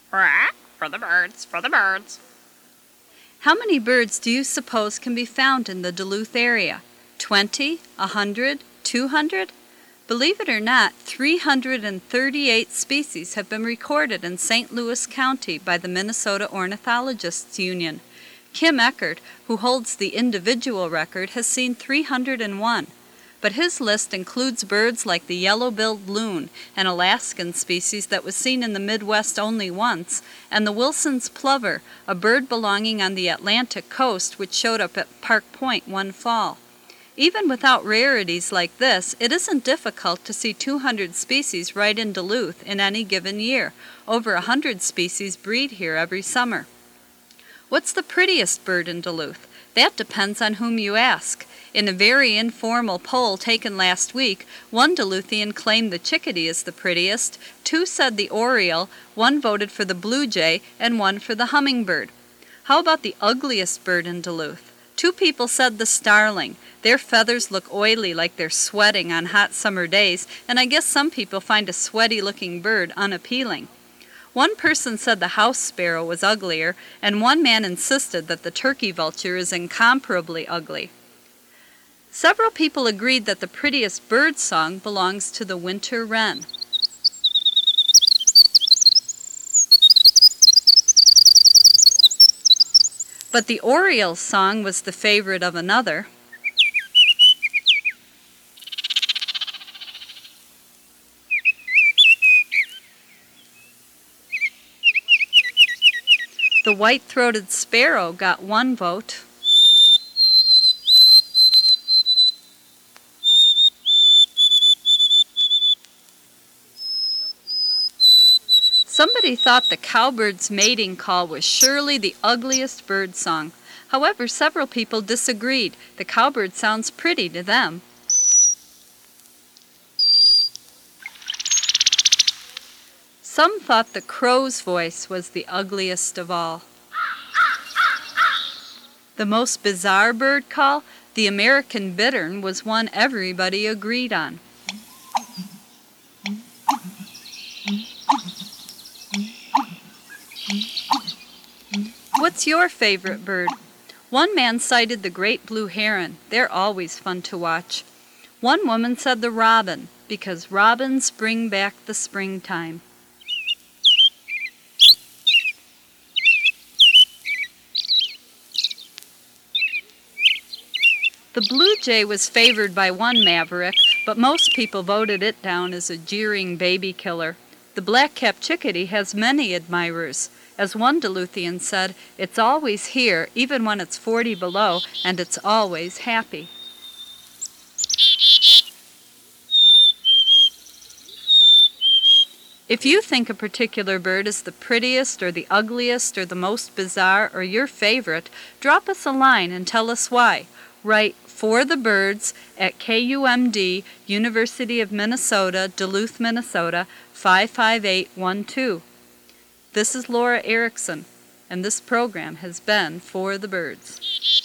Hurrah! For the birds, for the birds. How many birds do you suppose can be found in the Duluth area? 20, 100, 200? Believe it or not, 338 species have been recorded in St. Louis County by the Minnesota Ornithologists Union. Kim Eckert, who holds the individual record, has seen 301. But his list includes birds like the yellow-billed loon, an Alaskan species that was seen in the Midwest only once, and the Wilson's plover, a bird belonging on the Atlantic coast which showed up at Park Point one fall. Even without rarities like this, it isn't difficult to see 200 species right in Duluth in any given year. Over 100 species breed here every summer. What's the prettiest bird in Duluth? That depends on whom you ask. In a very informal poll taken last week, one Duluthian claimed the chickadee is the prettiest, 2 said the oriole, 1 voted for the blue jay, and 1 for the hummingbird. How about the ugliest bird in Duluth? 2 people said the starling. Their feathers look oily like they're sweating on hot summer days, and I guess some people find a sweaty-looking bird unappealing. 1 person said the house sparrow was uglier, and 1 man insisted that the turkey vulture is incomparably ugly. Several people agreed that the prettiest bird song belongs to the winter wren. But the oriole's song was the favorite of another. The white-throated sparrow got 1 vote. Somebody thought the cowbird's mating call was surely the ugliest bird song. However, several people disagreed. The cowbird sounds pretty to them. Some thought the crow's voice was the ugliest of all. The most bizarre bird call, the American bittern, was one everybody agreed on. What's your favorite bird? 1 man cited the great blue heron. They're always fun to watch. 1 woman said the robin, because robins bring back the springtime. The blue jay was favored by 1 maverick, but most people voted it down as a jeering baby killer. The black-capped chickadee has many admirers. As 1 Duluthian said, it's always here, even when it's 40 below, and it's always happy. If you think a particular bird is the prettiest or the ugliest or the most bizarre or your favorite, drop us a line and tell us why. Write For the Birds at KUMD, University of Minnesota, Duluth, Minnesota, 55812. This is Laura Erickson, and this program has been For the Birds.